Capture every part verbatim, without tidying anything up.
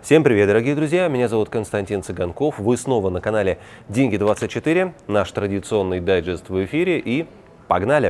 Всем привет, дорогие друзья! Меня зовут Константин Цыганков. Вы снова на канале Деньги двадцать четыре. Наш традиционный дайджест в эфире и погнали!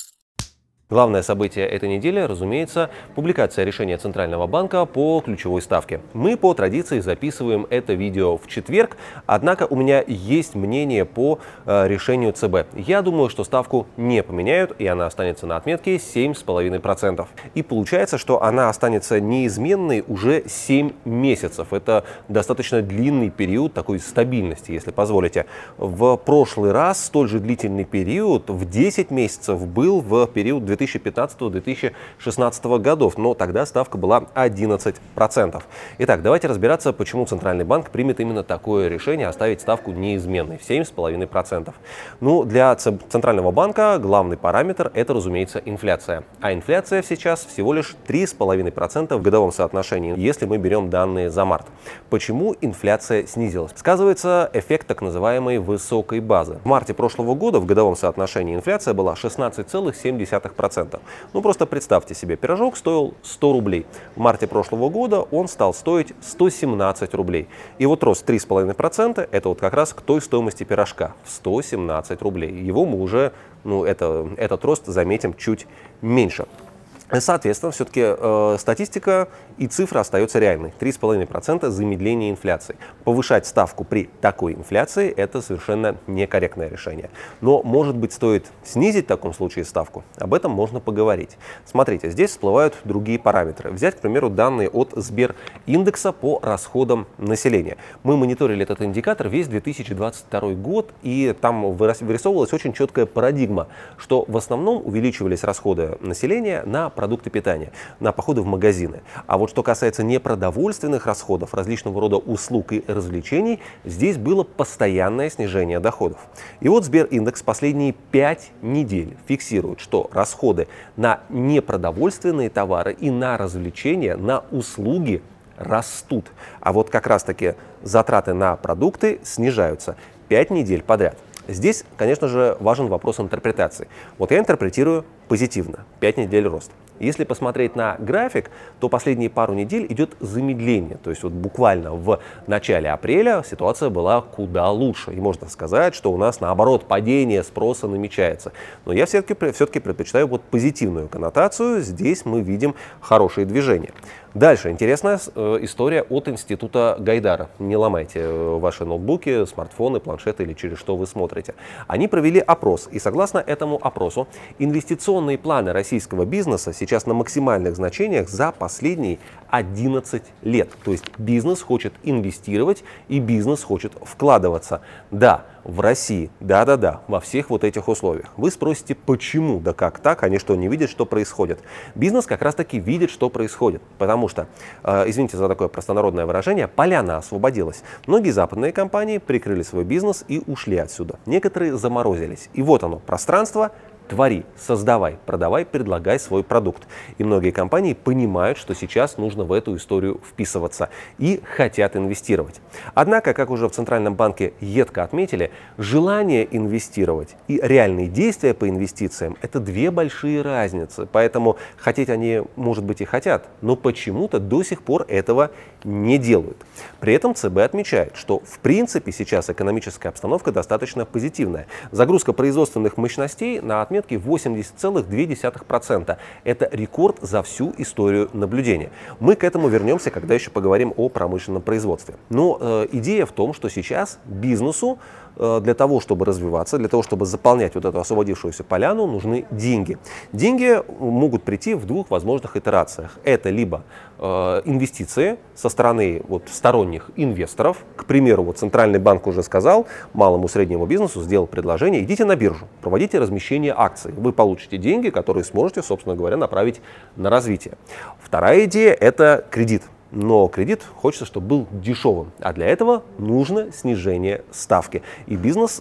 Главное событие этой недели, разумеется, публикация решения Центрального банка по ключевой ставке. Мы по традиции записываем это видео в четверг, однако у меня есть мнение по э, решению ЦБ. Я думаю, что ставку не поменяют, и она останется на отметке семь с половиной процентов. И получается, что она останется неизменной уже семь месяцев. Это достаточно длинный период такой стабильности, если позволите. В прошлый раз столь же длительный период в десять месяцев был в период две тысячи пятнадцатого — две тысячи шестнадцатого годов, но тогда ставка была одиннадцать процентов. Итак, давайте разбираться, почему Центральный банк примет именно такое решение оставить ставку неизменной в семь с половиной процентов. Ну, для Центрального банка главный параметр – это, разумеется, инфляция. А инфляция сейчас всего лишь три с половиной процента в годовом соотношении, если мы берем данные за март. Почему инфляция снизилась? Сказывается эффект так называемой высокой базы. В марте прошлого года в годовом соотношении инфляция была шестнадцать целых семь десятых процента. Ну, просто представьте себе, пирожок стоил сто рублей. В марте прошлого года он стал стоить сто семнадцать рублей. И вот рост три с половиной процента – это вот как раз к той стоимости пирожка в сто семнадцать рублей. Его мы уже, ну, это, этот рост заметим чуть меньше. Соответственно, все-таки э, статистика и цифра остается реальной. три с половиной процента замедления инфляции. Повышать ставку при такой инфляции – это совершенно некорректное решение. Но, может быть, стоит снизить в таком случае ставку? Об этом можно поговорить. Смотрите, здесь всплывают другие параметры. Взять, к примеру, данные от Сбериндекса по расходам населения. Мы мониторили этот индикатор весь две тысячи двадцать второй год, и там вырисовывалась очень четкая парадигма, что в основном увеличивались расходы населения на продукты питания, на походы в магазины. А вот что касается непродовольственных расходов, различного рода услуг и развлечений, здесь было постоянное снижение доходов. И вот Сбериндекс последние пять недель фиксирует, что расходы на непродовольственные товары и на развлечения, на услуги растут. А вот как раз-таки затраты на продукты снижаются пять недель подряд. Здесь, конечно же, важен вопрос интерпретации. Вот я интерпретирую позитивно. пять недель рост. Если посмотреть на график, то последние пару недель идет замедление. То есть вот буквально в начале апреля ситуация была куда лучше. И можно сказать, что у нас наоборот падение спроса намечается. Но я все-таки все-таки предпочитаю вот позитивную коннотацию. Здесь мы видим хорошие движения. Дальше интересная э, история от Института Гайдара. Не ломайте э, ваши ноутбуки, смартфоны, планшеты или через что вы смотрите. Они провели опрос, и согласно этому опросу инвестиционные планы российского бизнеса сейчас на максимальных значениях за последние одиннадцать лет. То есть бизнес хочет инвестировать и бизнес хочет вкладываться. Да, в России, да-да-да, во всех вот этих условиях. Вы спросите, почему? Да как так? Они что, не видят, что происходит? Бизнес как раз-таки видит, что происходит. Потому что, э, извините за такое простонародное выражение, поляна освободилась. Многие западные компании прикрыли свой бизнес и ушли отсюда. Некоторые заморозились. И вот оно, пространство. Твори, создавай, продавай, предлагай свой продукт. И многие компании понимают, что сейчас нужно в эту историю вписываться и хотят инвестировать. Однако, как уже в Центральном банке едко отметили, желание инвестировать и реальные действия по инвестициям – это две большие разницы. Поэтому хотеть они, может быть, и хотят, но почему-то до сих пор этого не делают. При этом ЦБ отмечает, что в принципе сейчас экономическая обстановка достаточно позитивная. Загрузка производственных мощностей на отметке отметки восемьдесят целых две десятых процента. Это рекорд за всю историю наблюдения. Мы к этому вернемся, когда еще поговорим о промышленном производстве. Но э, идея в том, что сейчас бизнесу э, для того, чтобы развиваться, для того, чтобы заполнять вот эту освободившуюся поляну, нужны деньги. Деньги могут прийти в двух возможных итерациях. Это либо э, инвестиции со стороны вот, сторонних инвесторов. К примеру, вот Центральный банк уже сказал малому и среднему бизнесу, сделал предложение: идите на биржу, проводите размещение акций. Вы получите деньги, которые сможете, собственно говоря, направить на развитие. Вторая идея – это кредит. Но кредит хочется, чтобы был дешевым. А для этого нужно снижение ставки. И бизнес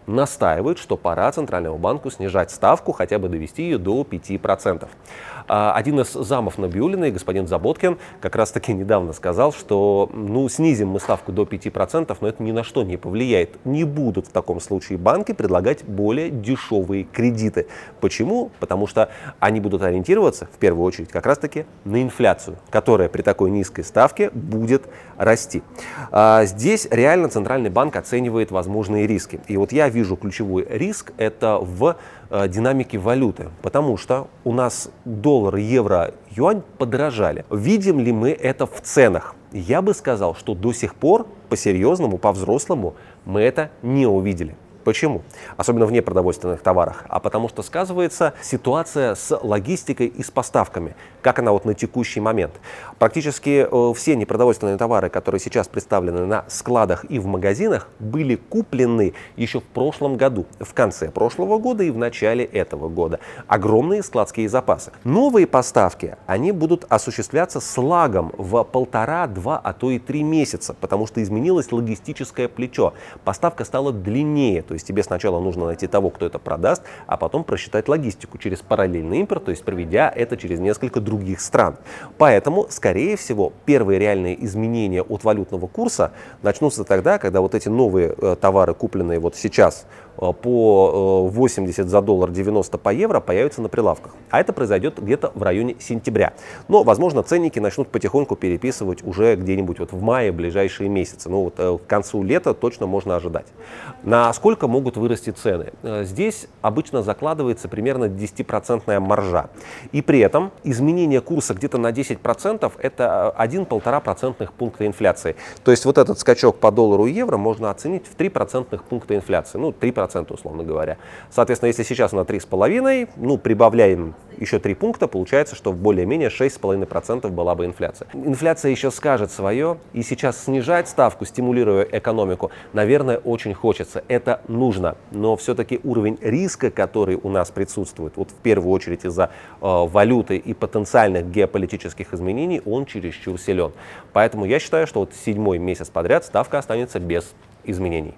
настаивают, что пора Центральному банку снижать ставку, хотя бы довести ее до пяти процентов. Один из замов Набиуллиной, господин Заботкин, как раз таки недавно сказал, что ну, снизим мы ставку до пяти процентов, но это ни на что не повлияет. Не будут в таком случае банки предлагать более дешевые кредиты. Почему? Потому что они будут ориентироваться в первую очередь как раз таки на инфляцию, которая при такой низкой ставке будет расти. А здесь реально Центральный банк оценивает возможные риски. И вот я вижу ключевой риск это в динамики валюты, потому что у нас доллар, евро, юань подорожали. Видим ли мы это в ценах? Я бы сказал, что до сих пор по-серьезному, по-взрослому мы это не увидели. Почему? Особенно в непродовольственных товарах. А потому что сказывается ситуация с логистикой и с поставками. Как она вот на текущий момент. Практически э, все непродовольственные товары, которые сейчас представлены на складах и в магазинах, были куплены еще в прошлом году. В конце прошлого года и в начале этого года. Огромные складские запасы. Новые поставки, они будут осуществляться с лагом в полтора-два, а то и три месяца. Потому что изменилось логистическое плечо. Поставка стала длиннее. То есть тебе сначала нужно найти того, кто это продаст, а потом просчитать логистику через параллельный импорт, то есть проведя это через несколько других стран. Поэтому, скорее всего, первые реальные изменения от валютного курса начнутся тогда, когда вот эти новые э, товары, купленные вот сейчас э, по э, восемьдесят за доллар, девяносто по евро, появятся на прилавках. А это произойдет где-то в районе сентября. Но, возможно, ценники начнут потихоньку переписывать уже где-нибудь вот в мае, ближайшие месяцы. Ну, вот, э, к концу лета точно можно ожидать. Насколько могут вырасти цены? Здесь обычно закладывается примерно десятипроцентная маржа. И при этом изменение курса где-то на десять процентов это один-полтора процентных пункта инфляции. То есть вот этот скачок по доллару и евро можно оценить в три процентных пункта инфляции. Ну, три процента, условно говоря. Соответственно, если сейчас она три с половиной, ну, прибавляем еще три пункта, получается, что более-менее шесть с половиной процентов была бы инфляция. Инфляция еще скажет свое, и сейчас снижать ставку, стимулируя экономику, наверное, очень хочется. Это нужно, но все-таки уровень риска, который у нас присутствует, вот в первую очередь из-за э, валюты и потенциальных геополитических изменений, он чересчур силен. Поэтому я считаю, что вот седьмой месяц подряд ставка останется без изменений.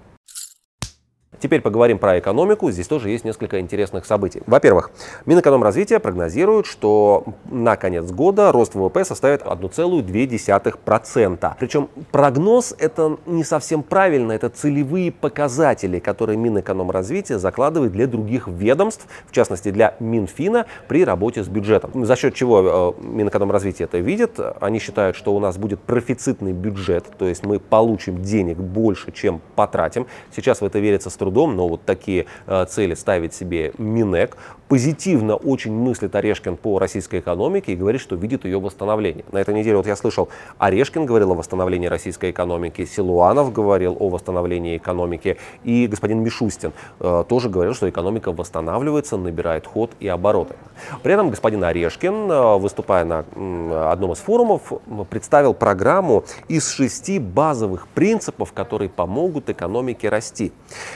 Теперь поговорим про экономику. Здесь тоже есть несколько интересных событий. Во-первых, Минэкономразвития прогнозирует, что на конец года рост ВВП составит одна целая две десятых процента. Причем прогноз это не совсем правильно, это целевые показатели, которые Минэкономразвития закладывает для других ведомств, в частности для Минфина при работе с бюджетом. За счет чего Минэкономразвития это видит? Они считают, что у нас будет профицитный бюджет, то есть мы получим денег больше, чем потратим. Сейчас в это верится с трудом. Но вот такие э, цели ставит себе Минэк. Позитивно очень мыслит Орешкин по российской экономике и говорит, что видит ее восстановление. На этой неделе вот я слышал, Орешкин говорил о восстановлении российской экономики, Силуанов говорил о восстановлении экономики, и господин Мишустин э, тоже говорил, что экономика восстанавливается, набирает ход и обороты. При этом господин Орешкин, э, выступая на э, одном из форумов, представил программу из шести базовых принципов, которые помогут экономике расти.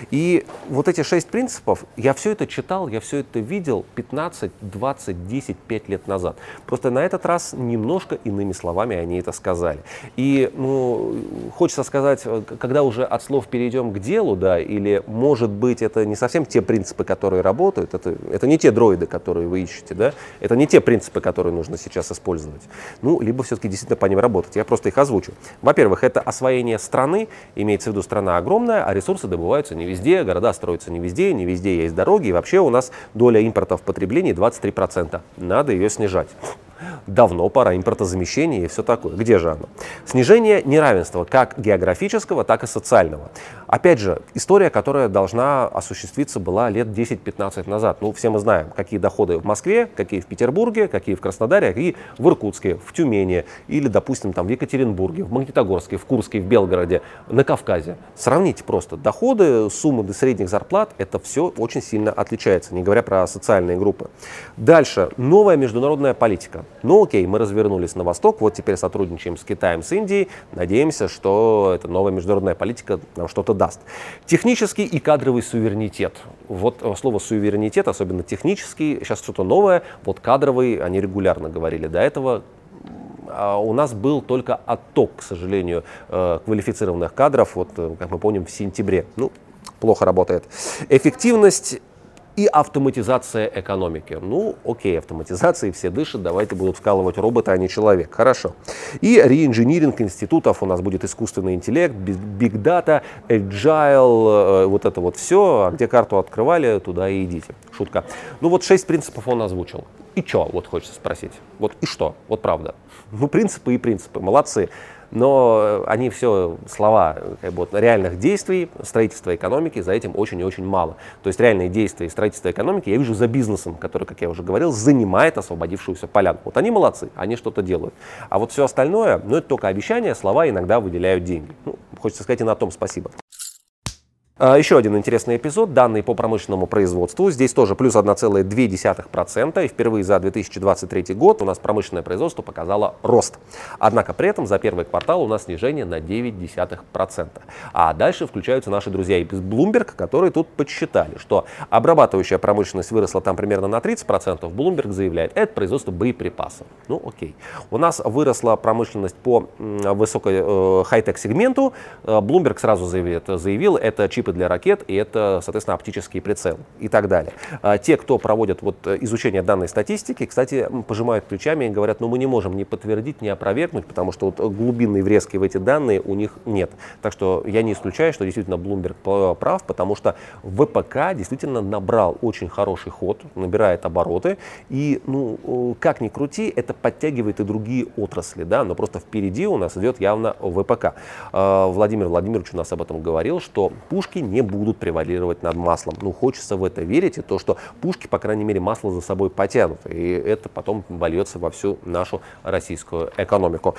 И вот эти шесть принципов, я все это читал, я все это видел пятнадцать, двадцать, десять, пять лет назад. Просто на этот раз немножко иными словами они это сказали. И ну, хочется сказать, когда уже от слов перейдем к делу, да, или может быть это не совсем те принципы, которые работают, это, это не те дроиды, которые вы ищете, да, это не те принципы, которые нужно сейчас использовать. Ну, либо все-таки действительно по ним работать. Я просто их озвучу. Во-первых, это освоение страны, имеется в виду страна огромная, а ресурсы добываются не везде, города строятся не везде, не везде есть дороги, и вообще у нас доля импорта в потреблении двадцать три процента. Надо ее снижать. Давно пора импортозамещения и все такое. Где же оно? Снижение неравенства как географического, так и социального. Опять же, история, которая должна осуществиться была лет десять-пятнадцать назад. Ну, все мы знаем, какие доходы в Москве, какие в Петербурге, какие в Краснодаре, какие в Иркутске, в Тюмени или, допустим, там в Екатеринбурге, в Магнитогорске, в Курске, в Белгороде, на Кавказе. Сравните просто доходы, суммы до средних зарплат, это все очень сильно отличается, не говоря про социальные группы. Дальше, новая международная политика. Ну окей, мы развернулись на восток, вот теперь сотрудничаем с Китаем, с Индией, надеемся, что эта новая международная политика нам что-то даст. Технический и кадровый суверенитет. Вот слово суверенитет, особенно технический, сейчас что-то новое, вот кадровый, они регулярно говорили до этого. У нас был только отток, к сожалению, квалифицированных кадров, вот, как мы помним, в сентябре. Ну, плохо работает. Эффективность и автоматизация экономики. Ну, окей, автоматизации все дышат, давайте будут вкалывать роботы, а не человек. Хорошо. И реинжиниринг институтов, у нас будет искусственный интеллект, биг дата, agile, вот это вот все. Где карту открывали, туда и идите. Шутка. Ну вот шесть принципов он озвучил. И что, вот хочется спросить. Вот и что? Вот правда. Ну, принципы и принципы. Молодцы. Но они все слова, как бы, вот, реальных действий, строительства экономики, за этим очень и очень мало. То есть реальные действия и строительство экономики я вижу за бизнесом, который, как я уже говорил, занимает освободившуюся поляну. Вот они молодцы, они что-то делают. А вот все остальное, ну это только обещания, слова иногда выделяют деньги. Ну, хочется сказать и на том спасибо. Еще один интересный эпизод, данные по промышленному производству. Здесь тоже плюс одна целая две десятых процента. И впервые за две тысячи двадцать третий год у нас промышленное производство показало рост. Однако при этом за первый квартал у нас снижение на девять десятых процента. А дальше включаются наши друзья из Bloomberg, которые тут подсчитали, что обрабатывающая промышленность выросла там примерно на тридцать процентов. Bloomberg заявляет, это производство боеприпасов. Ну окей. У нас выросла промышленность по высокой э, хай-тек сегменту. Bloomberg сразу заявил, заявил это чип для ракет, и это, соответственно, оптический прицел и так далее. А те, кто проводят вот изучение данной статистики, кстати, пожимают плечами и говорят, ну мы не можем ни подтвердить, ни опровергнуть, потому что вот глубинной врезки в эти данные у них нет. Так что я не исключаю, что действительно Bloomberg прав, потому что ВПК действительно набрал очень хороший ход, набирает обороты, и, ну, как ни крути, это подтягивает и другие отрасли, да, но просто впереди у нас идет явно ВПК. Владимир Владимирович у нас об этом говорил, что пушки не будут превалировать над маслом. Ну, хочется в это верить, и то, что пушки, по крайней мере, масло за собой потянут, и это потом вольется во всю нашу российскую экономику.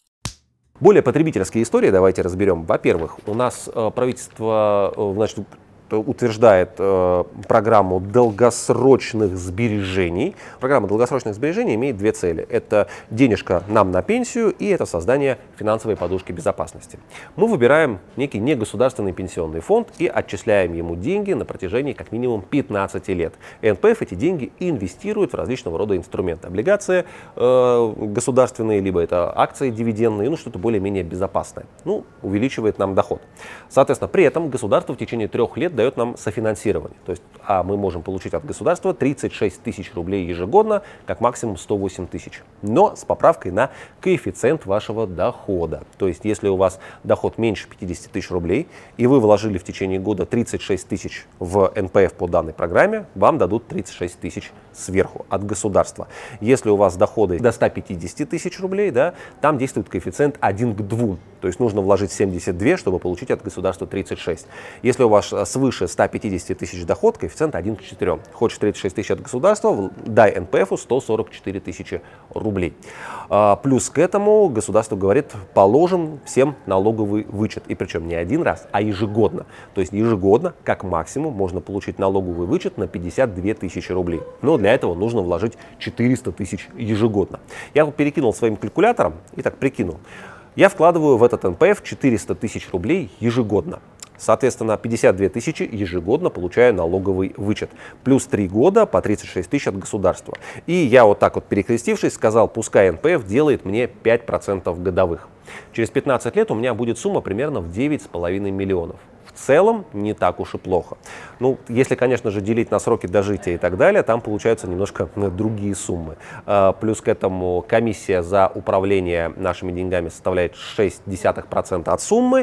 Более потребительские истории давайте разберем. Во-первых, у нас э, правительство, э, значит, утверждает э, программу долгосрочных сбережений. Программа долгосрочных сбережений имеет две цели. Это денежка нам на пенсию и это создание финансовой подушки безопасности. Мы выбираем некий негосударственный пенсионный фонд и отчисляем ему деньги на протяжении как минимум пятнадцати лет. эн пэ эф эти деньги инвестирует в различного рода инструменты. Облигации э, государственные, либо это акции дивидендные, ну что-то более-менее безопасное. Ну, увеличивает нам доход. Соответственно, при этом государство в течение трех лет дает нам софинансирование. То есть, а мы можем получить от государства тридцать шесть тысяч рублей ежегодно, как максимум сто восемь тысяч. Но с поправкой на коэффициент вашего дохода. То есть, если у вас доход меньше пятидесяти тысяч рублей, и вы вложили в течение года тридцать шесть тысяч в эн пэ эф по данной программе, вам дадут тридцать шесть тысяч сверху от государства. Если у вас доходы до ста пятидесяти тысяч рублей, да, там действует коэффициент один к двум. То есть нужно вложить семьдесят два, чтобы получить от государства тридцать шесть. Если у вас свыше ста пятидесяти тысяч доход, коэффициент один к четырем. Хочешь тридцать шесть тысяч от государства, дай эн пэ эфу сто сорок четыре тысячи рублей. А, плюс к этому государство говорит, положим всем налоговый вычет. И причем не один раз, а ежегодно. То есть ежегодно, как максимум, можно получить налоговый вычет на пятьдесят две тысячи рублей. Но для этого нужно вложить четыреста тысяч ежегодно. Я тут перекинул своим калькулятором и так прикинул. Я вкладываю в этот эн пэ эф четыреста тысяч рублей ежегодно. Соответственно, пятьдесят две тысячи ежегодно получаю налоговый вычет. Плюс три года по тридцать шесть тысяч от государства. И я вот так вот перекрестившись сказал, пускай эн пэ эф делает мне пять процентов годовых. Через пятнадцать лет у меня будет сумма примерно в девять с половиной миллионов. В целом не так уж и плохо. Ну, если, конечно же, делить на сроки дожития и так далее, там получаются немножко другие суммы. А, плюс к этому комиссия за управление нашими деньгами составляет шесть десятых процента от суммы,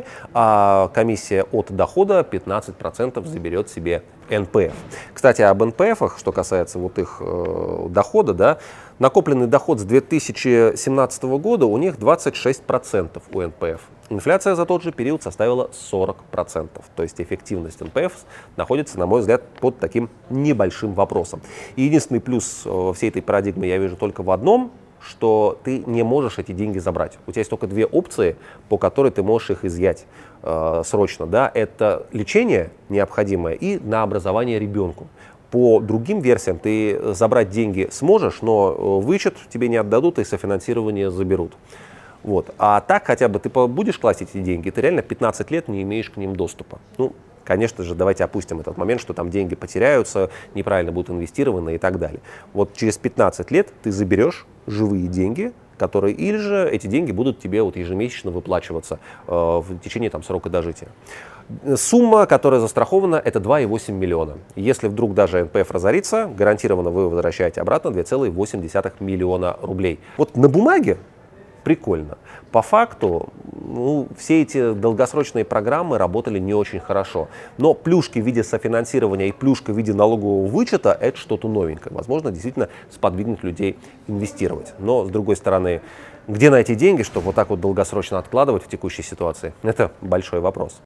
а комиссия от дохода пятнадцать процентов заберет себе эн пэ эф. Кстати, об эн пэ эфах, что касается вот их э, дохода, да, накопленный доход с две тысячи семнадцатого года у них двадцать шесть процентов у эн пэ эф. Инфляция за тот же период составила сорок процентов. То есть эффективность эн пэ эф находится, на мой взгляд, под таким небольшим вопросом. И единственный плюс всей этой парадигмы я вижу только в одном, что ты не можешь эти деньги забрать. У тебя есть только две опции, по которой ты можешь их изъять э, срочно. Да? Это лечение необходимое и на образование ребенку. По другим версиям ты забрать деньги сможешь, но вычет тебе не отдадут и софинансирование заберут. Вот. А так хотя бы ты будешь класть эти деньги, ты реально пятнадцать лет не имеешь к ним доступа. Ну, конечно же, давайте опустим этот момент, что там деньги потеряются, неправильно будут инвестированы и так далее. Вот через пятнадцать лет ты заберешь живые деньги которые или же эти деньги будут тебе вот ежемесячно выплачиваться э, в течение там, срока дожития. Сумма, которая застрахована, это два и восемь миллиона. Если вдруг даже эн пэ эф разорится, гарантированно вы возвращаете обратно два целых восемь десятых миллиона рублей. Вот на бумаге прикольно. По факту, ну, все эти долгосрочные программы работали не очень хорошо. Но плюшки в виде софинансирования и плюшка в виде налогового вычета – это что-то новенькое. Возможно, действительно сподвигнет людей инвестировать. Но, с другой стороны, где найти деньги, чтобы вот так вот долгосрочно откладывать в текущей ситуации? Это большой вопрос.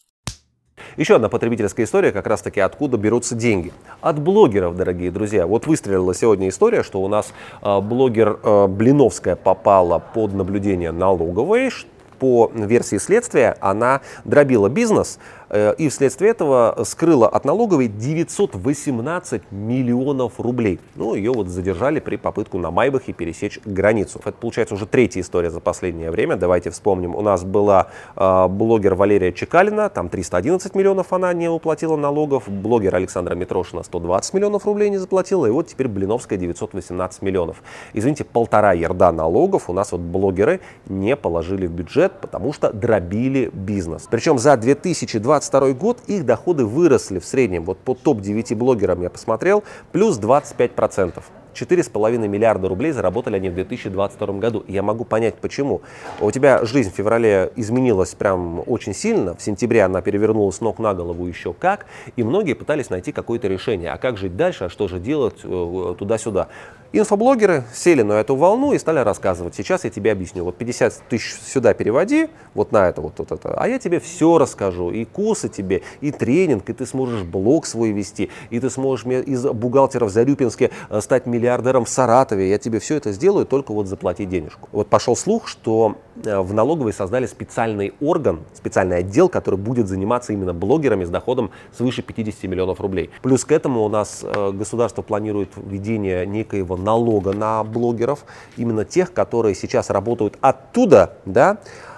Еще одна потребительская история, как раз таки откуда берутся деньги. От блогеров, дорогие друзья. Вот выстрелила сегодня история, что у нас э, блогер э, Блиновская попала под наблюдение налоговой. По версии следствия она дробила бизнес э, и вследствие этого скрыла от налоговой девятьсот восемнадцать миллионов рублей. Ну, ее вот задержали при попытке на Майбахе пересечь границу. Это получается уже третья история за последнее время. Давайте вспомним. У нас была э, блогер Валерия Чекалина, там триста одиннадцать миллионов она не уплатила налогов. Блогер Александра Митрошина сто двадцать миллионов рублей не заплатила. И вот теперь Блиновская девятьсот восемнадцать миллионов. Извините, полтора ярда налогов у нас вот блогеры не положили в бюджет, потому что дробили бизнес. Причем за две тысячи двадцать второй год их доходы выросли в среднем. Вот по топ девяти блогерам я посмотрел, плюс двадцать пять процентов. четыре с половиной миллиарда рублей заработали они в две тысячи двадцать втором году. И я могу понять, почему. У тебя жизнь в феврале изменилась прям очень сильно. В сентябре она перевернулась с ног на голову еще как. И многие пытались найти какое-то решение. А как жить дальше, а что же делать туда-сюда. Инфоблогеры сели на эту волну и стали рассказывать. Сейчас я тебе объясню. Вот пятьдесят тысяч сюда переводи, вот на это, вот, вот это. А я тебе все расскажу. И курсы тебе, и тренинг, и ты сможешь блог свой вести, и ты сможешь из бухгалтера в Зарюпинске стать миллиардером в Саратове. Я тебе все это сделаю, только вот заплати денежку. Вот пошел слух, что в налоговой создали специальный орган, специальный отдел, который будет заниматься именно блогерами с доходом свыше пятидесяти миллионов рублей. Плюс к этому у нас государство планирует введение некоего налога на блогеров, именно тех, которые сейчас работают оттуда, да,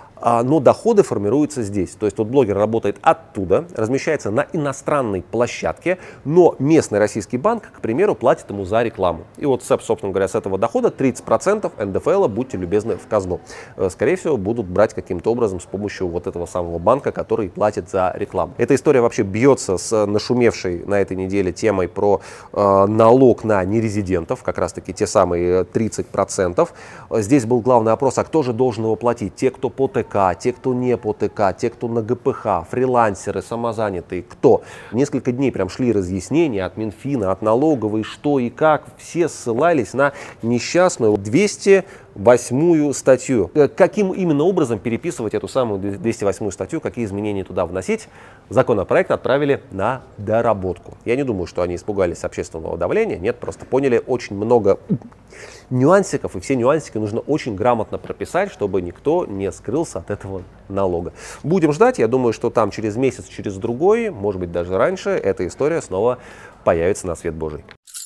но доходы формируются здесь. То есть вот блогер работает оттуда, размещается на иностранной площадке, но местный российский банк, к примеру, платит ему за рекламу. И вот, собственно говоря, с этого дохода тридцать процентов эн дэ эф эл, будьте любезны, в казну. Скорее всего, будут брать каким-то образом с помощью вот этого самого банка, который платит за рекламу. Эта история вообще бьется с нашумевшей на этой неделе темой про э, налог на нерезидентов, как раз таки те самые тридцать процентов. Здесь был главный опрос, а кто же должен его платить? Те, кто по тэ ка, те, кто не по тэ ка, те, кто на гэ пэ ха, фрилансеры, самозанятые, кто. Несколько дней прям шли разъяснения от Минфина, от налоговой, что и как. Все ссылались на несчастную двести восьмую статью. Каким именно образом переписывать эту самую двести восьмую статью, какие изменения туда вносить, законопроект отправили на доработку. Я не думаю, что они испугались общественного давления, нет, просто поняли очень много нюансиков, и все нюансики нужно очень грамотно прописать, чтобы никто не скрылся от этого налога. Будем ждать, я думаю, что там через месяц, через другой, может быть даже раньше, эта история снова появится на свет Божий.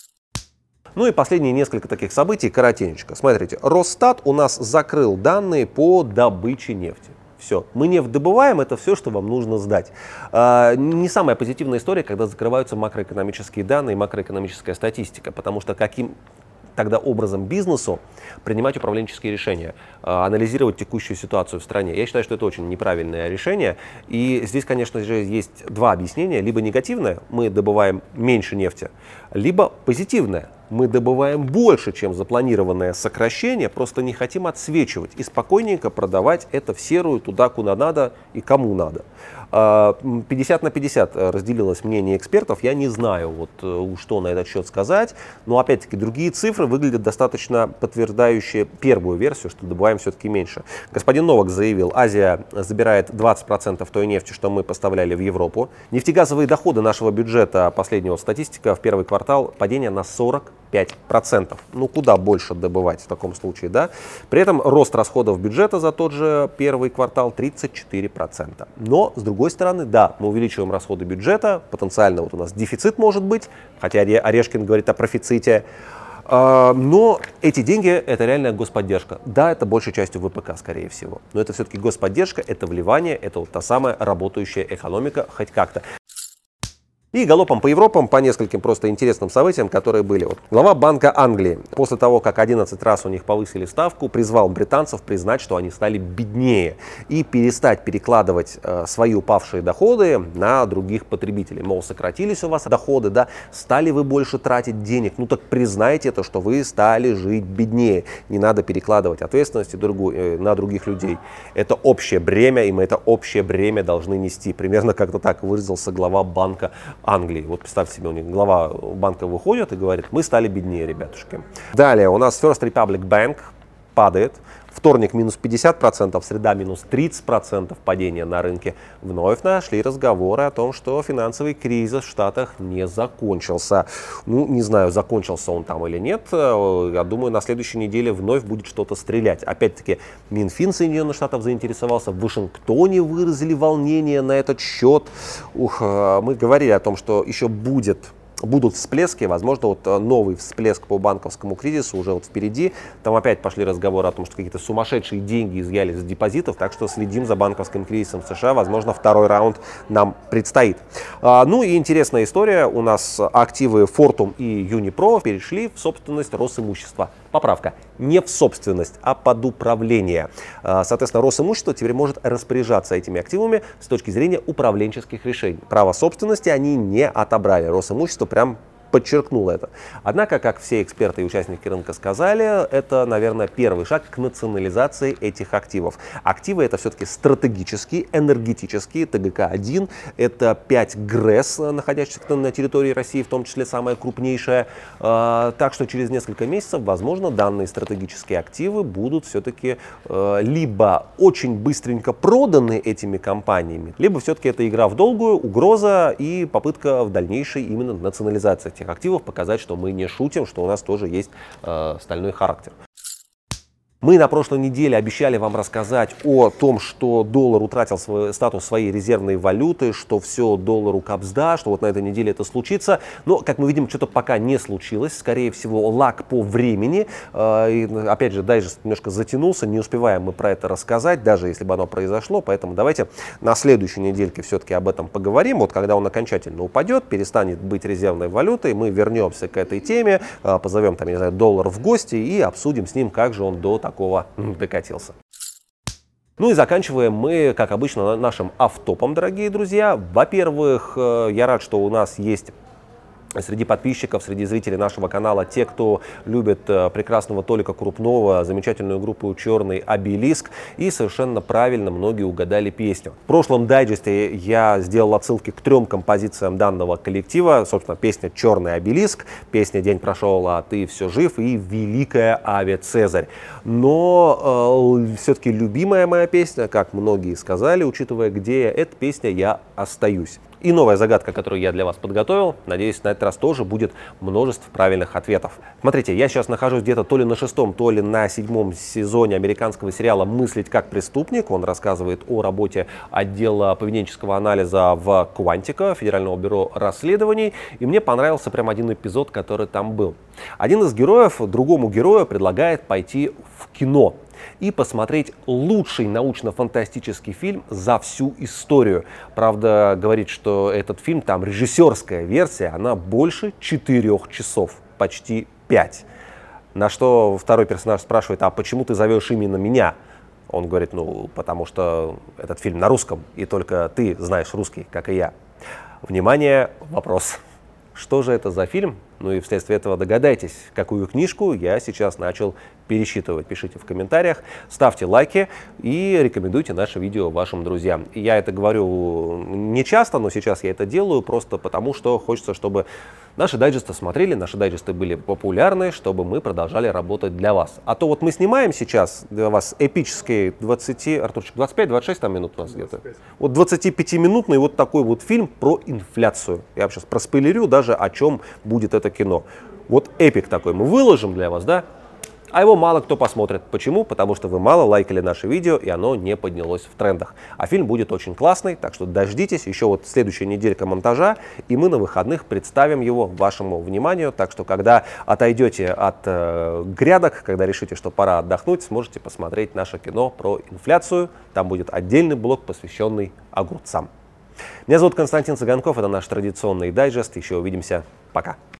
Ну и последние несколько таких событий коротенечко. Смотрите, Росстат у нас закрыл данные по добыче нефти. Все, мы нефть добываем, это все, что вам нужно сдать. А, не самая позитивная история, когда закрываются макроэкономические данные и макроэкономическая статистика, потому что каким тогда образом бизнесу принимать управленческие решения, анализировать текущую ситуацию в стране. Я считаю, что это очень неправильное решение. И здесь, конечно же, есть два объяснения. Либо негативное, мы добываем меньше нефти, либо позитивное. Мы добываем больше, чем запланированное сокращение, просто не хотим отсвечивать и спокойненько продавать это в серую туда, куда надо и кому надо. пятьдесят на пятьдесят разделилось мнение экспертов. Я не знаю, вот, что на этот счет сказать. Но опять-таки другие цифры выглядят достаточно подтверждающие первую версию, что добываем все-таки меньше. Господин Новак заявил, Азия забирает двадцать процентов той нефти, что мы поставляли в Европу. Нефтегазовые доходы нашего бюджета, последняя статистика, в первый квартал падение на сорок пять процентов. Ну, куда больше добывать в таком случае, да? При этом рост расходов бюджета за тот же первый квартал тридцать четыре процента. Но, с другой стороны, да, мы увеличиваем расходы бюджета, потенциально вот у нас дефицит может быть, хотя Орешкин говорит о профиците. Но эти деньги – это реальная господдержка. Да, это большей частью вэ пэ ка, скорее всего. Но это все-таки господдержка, это вливание, это вот та самая работающая экономика хоть как-то. И галопом по Европам, по нескольким просто интересным событиям, которые были. Вот. Глава Банка Англии, после того, как одиннадцать раз у них повысили ставку, призвал британцев признать, что они стали беднее и перестать перекладывать э, свои упавшие доходы на других потребителей. Мол, сократились у вас доходы, да, стали вы больше тратить денег, ну так признайте это, что вы стали жить беднее. Не надо перекладывать ответственности другу, э, на других людей. Это общее бремя, и мы это общее бремя должны нести. Примерно как-то так выразился глава Банка Англии. Вот представьте себе, у них глава банка выходит и говорит: мы стали беднее, ребятушки. Далее у нас First Republic Bank падает. Вторник минус пятьдесят процентов, среда минус тридцать процентов падения на рынке. Вновь нашли разговоры о том, что финансовый кризис в Штатах не закончился. Ну, не знаю, закончился он там или нет. Я думаю, на следующей неделе вновь будет что-то стрелять. Опять-таки, Минфин Соединенных Штатов заинтересовался. В Вашингтоне выразили волнение на этот счет. Ух, мы говорили о том, что еще будет... Будут всплески, возможно, вот новый всплеск по банковскому кризису уже вот впереди. Там опять пошли разговоры о том, что какие-то сумасшедшие деньги изъяли с депозитов, так что следим за банковским кризисом в США. Возможно, второй раунд нам предстоит. А, ну и интересная история. У нас активы Fortum и Unipro перешли в собственность Росимущества. Поправка. Не в собственность, а под управление. А, соответственно, Росимущество теперь может распоряжаться этими активами с точки зрения управленческих решений. Право собственности они не отобрали. Росимущество прям подчеркнул это. Однако, как все эксперты и участники рынка сказали, это, наверное, первый шаг к национализации этих активов. Активы — это все-таки стратегические, энергетические, Т Г К один, это пять ГРЭС, находящихся на территории России, в том числе самая крупнейшая. Так что через несколько месяцев, возможно, данные стратегические активы будут все-таки либо очень быстренько проданы этими компаниями, либо все-таки это игра в долгую, угроза и попытка в дальнейшей именно национализации этих активов, показать, что мы не шутим, что у нас тоже есть э, стальной характер. Мы на прошлой неделе обещали вам рассказать о том, что доллар утратил свой статус своей резервной валюты, что все, доллару капсда, что вот на этой неделе это случится. Но, как мы видим, что-то пока не случилось. Скорее всего, лаг по времени. И, опять же, дайджест немножко затянулся, не успеваем мы про это рассказать, даже если бы оно произошло. Поэтому давайте на следующей недельке все-таки об этом поговорим. Вот когда он окончательно упадет, перестанет быть резервной валютой, мы вернемся к этой теме, позовем там, я не знаю, доллар в гости и обсудим с ним, как же он до такого такого докатился. Ну и заканчиваем мы, как обычно, нашим автопом, дорогие друзья. Во-первых, я рад, что у нас есть среди подписчиков, среди зрителей нашего канала те, кто любит прекрасного Толика Крупного, замечательную группу «Черный обелиск». И совершенно правильно многие угадали песню. В прошлом дайджесте я сделал отсылки к трем композициям данного коллектива. Собственно, песня «Черный обелиск», песня «День прошел, а ты все жив» и «Великая Аве Цезарь». Но э, все-таки любимая моя песня, как многие сказали, учитывая, где я, эта песня «Я остаюсь». И новая загадка, которую я для вас подготовил, надеюсь, на этот раз тоже будет множество правильных ответов. Смотрите, я сейчас нахожусь где-то то ли на шестом, то ли на седьмом сезоне американского сериала «Мыслить как преступник». Он рассказывает о работе отдела поведенческого анализа в Quantico, Федерального бюро расследований. И мне понравился прям один эпизод, который там был. Один из героев другому герою предлагает пойти в кино и посмотреть лучший научно-фантастический фильм за всю историю. Правда, говорит, что этот фильм, там режиссерская версия, она больше четырех часов, почти пять. На что второй персонаж спрашивает: а почему ты зовешь именно меня? Он говорит: ну, потому что этот фильм на русском, и только ты знаешь русский, как и я. Внимание, вопрос. Что же это за фильм? Ну и вследствие этого догадайтесь, какую книжку я сейчас начал пересчитывать. Пишите в комментариях, ставьте лайки и рекомендуйте наше видео вашим друзьям. Я это говорю не часто, но сейчас я это делаю просто потому, что хочется, чтобы наши дайджесты смотрели, наши дайджесты были популярны, чтобы мы продолжали работать для вас. А то вот мы снимаем сейчас для вас эпический двадцать, Артурчик, двадцать пять двадцать шесть там минут у нас где-то. Вот двадцатипятиминутный вот такой вот фильм про инфляцию. Я вам сейчас проспойлерю даже, о чем будет это кино. Вот эпик такой мы выложим для вас, да? А его мало кто посмотрит. Почему? Потому что вы мало лайкали наше видео, и оно не поднялось в трендах. А фильм будет очень классный, так что дождитесь. Еще вот следующая неделька монтажа, и мы на выходных представим его вашему вниманию. Так что, когда отойдете от э, грядок, когда решите, что пора отдохнуть, сможете посмотреть наше кино про инфляцию. Там будет отдельный блок, посвященный огурцам. Меня зовут Константин Цыганков, это наш традиционный дайджест. Еще увидимся. Пока.